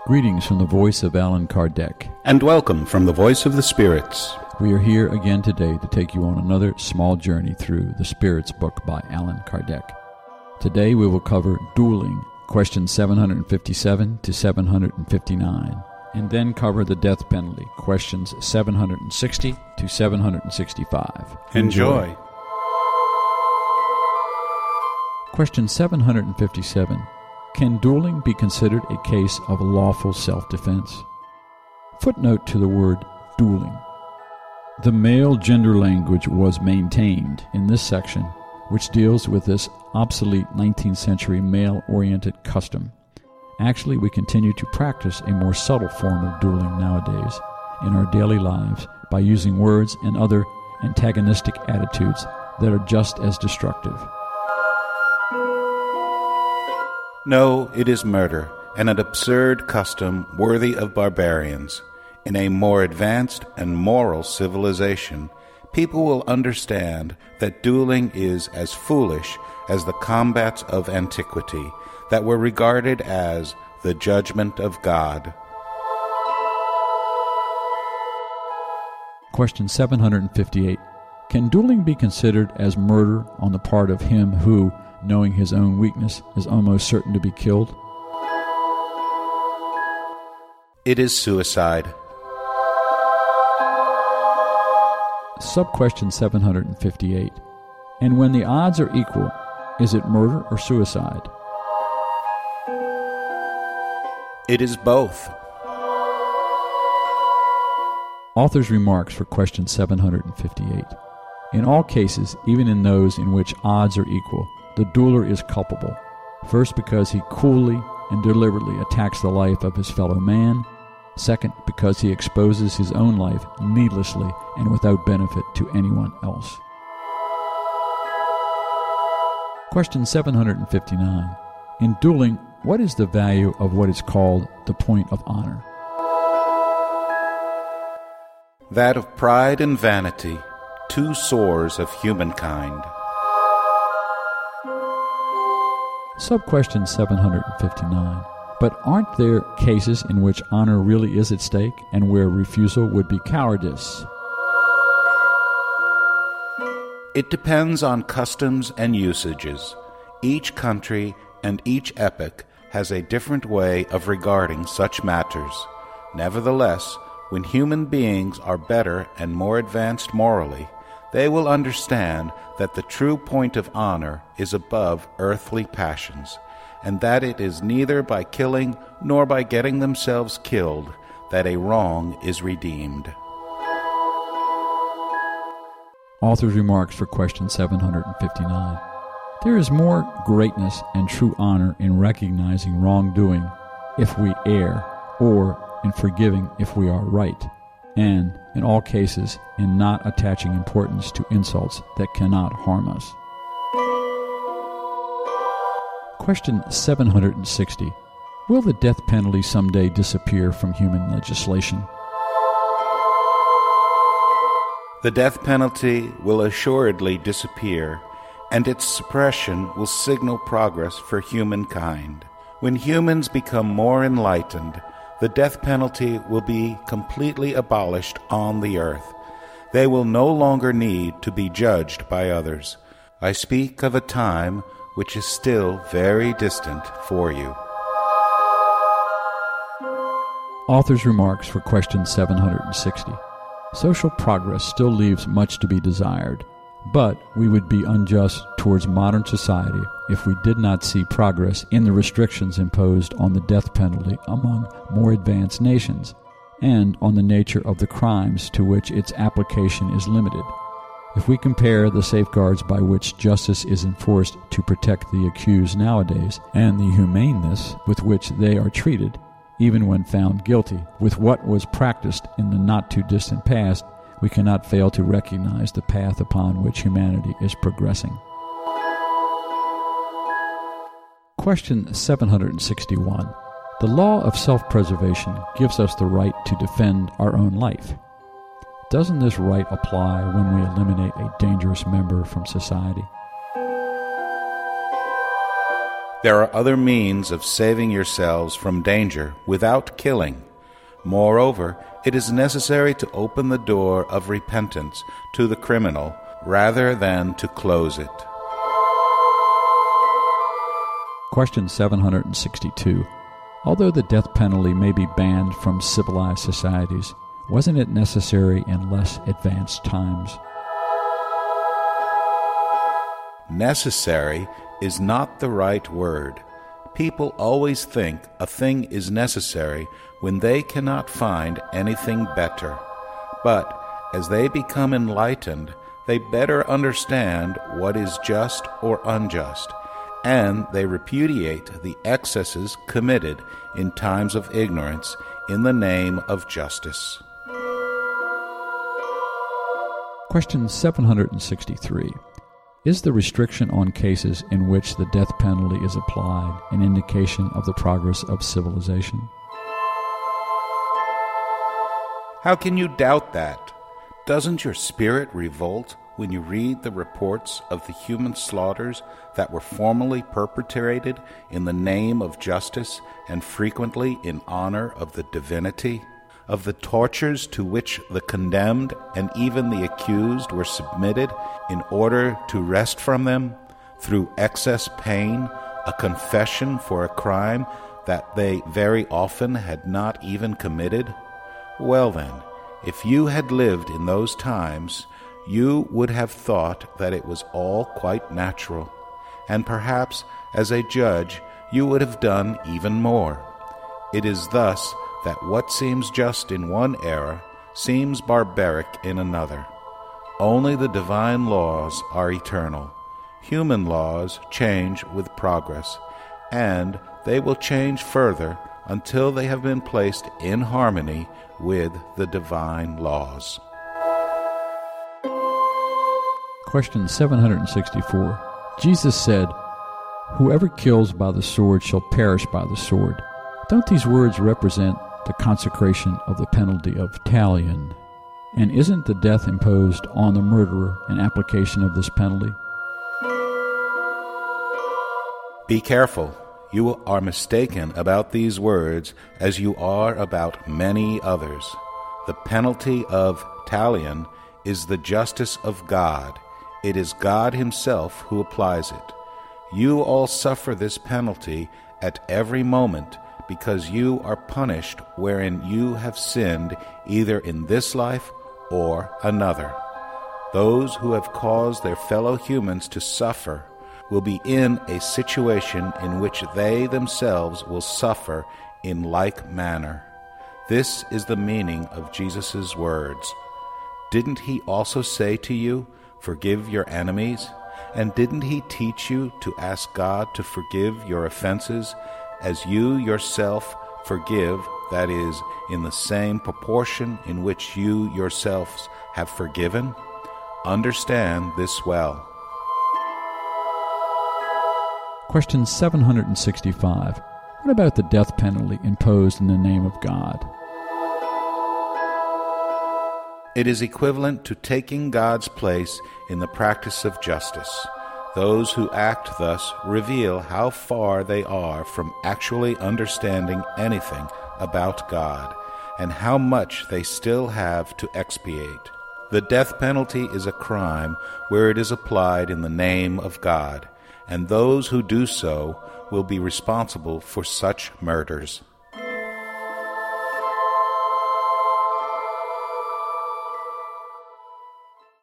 Greetings from the voice of Allan Kardec. And welcome from the voice of the spirits. We are here again today to take you on another small journey through the Spirits book by Allan Kardec. Today we will cover dueling, questions 757 to 759, and then cover the death penalty, questions 760 to 765. Enjoy. Question 757. Can dueling be considered a case of lawful self-defense? Footnote to the word dueling. The male gender language was maintained in this section, which deals with this obsolete 19th century male-oriented custom. Actually, we continue to practice a more subtle form of dueling nowadays in our daily lives by using words and other antagonistic attitudes that are just as destructive. No, it is murder, and an absurd custom worthy of barbarians. In a more advanced and moral civilization, people will understand that dueling is as foolish as the combats of antiquity that were regarded as the judgment of God. Question 758. Can dueling be considered as murder on the part of him who, knowing his own weakness, is almost certain to be killed? It is suicide. Sub-question 758. And when the odds are equal, is it murder or suicide? It is both. Author's remarks for question 758. In all cases, even in those in which odds are equal, the dueler is culpable. First, because he coolly and deliberately attacks the life of his fellow man. Second, because he exposes his own life needlessly and without benefit to anyone else. Question 759. In dueling, what is the value of what is called the point of honor? That of pride and vanity, two sores of humankind. Sub-question 759. But aren't there cases in which honor really is at stake and where refusal would be cowardice? It depends on customs and usages. Each country and each epoch has a different way of regarding such matters. Nevertheless, when human beings are better and more advanced morally, they will understand that the true point of honor is above earthly passions, and that it is neither by killing nor by getting themselves killed that a wrong is redeemed. Author's remarks for question 759. There is more greatness and true honor in recognizing wrongdoing if we err, or in forgiving if we are right, and, in all cases, in not attaching importance to insults that cannot harm us. Question 760. Will the death penalty someday disappear from human legislation? The death penalty will assuredly disappear, and its suppression will signal progress for humankind. When humans become more enlightened, the death penalty will be completely abolished on the earth. They will no longer need to be judged by others. I speak of a time which is still very distant for you. Author's remarks for question 760. Social progress still leaves much to be desired, but we would be unjust towards modern society if we did not see progress in the restrictions imposed on the death penalty among more advanced nations, and on the nature of the crimes to which its application is limited. If we compare the safeguards by which justice is enforced to protect the accused nowadays and the humaneness with which they are treated, even when found guilty, with what was practiced in the not-too-distant past, we cannot fail to recognize the path upon which humanity is progressing. Question 761. The law of self-preservation gives us the right to defend our own life. Doesn't this right apply when we eliminate a dangerous member from society? There are other means of saving yourselves from danger without killing. Moreover, it is necessary to open the door of repentance to the criminal rather than to close it. Question 762. Although the death penalty may be banned from civilized societies, wasn't it necessary in less advanced times? Necessary is not the right word. People always think a thing is necessary when they cannot find anything better. But as they become enlightened, they better understand what is just or unjust, and they repudiate the excesses committed in times of ignorance in the name of justice. Question 763. Is the restriction on cases in which the death penalty is applied an indication of the progress of civilization? How can you doubt that? Doesn't your spirit revolt when you read the reports of the human slaughters that were formerly perpetrated in the name of justice and frequently in honor of the divinity? Of the tortures to which the condemned and even the accused were submitted in order to wrest from them, through excess pain, a confession for a crime that they very often had not even committed? Well then, if you had lived in those times, you would have thought that it was all quite natural, and perhaps as a judge you would have done even more. It is thus that what seems just in one era seems barbaric in another. Only the divine laws are eternal. Human laws change with progress, and they will change further until they have been placed in harmony with the divine laws. Question 764. Jesus said, "Whoever kills by the sword shall perish by the sword." Don't these words represent the consecration of the penalty of talion? And isn't the death imposed on the murderer an application of this penalty? Be careful. You are mistaken about these words as you are about many others. The penalty of talion is the justice of God. It is God himself who applies it. You all suffer this penalty at every moment because you are punished wherein you have sinned either in this life or another. Those who have caused their fellow humans to suffer will be in a situation in which they themselves will suffer in like manner. This is the meaning of Jesus' words. Didn't he also say to you, "Forgive your enemies"? And didn't he teach you to ask God to forgive your offenses as you yourself forgive, that is, in the same proportion in which you yourselves have forgiven? Understand this well. Question 765. What about the death penalty imposed in the name of God? It is equivalent to taking God's place in the practice of justice. Those who act thus reveal how far they are from actually understanding anything about God, and how much they still have to expiate. The death penalty is a crime where it is applied in the name of God, and those who do so will be responsible for such murders.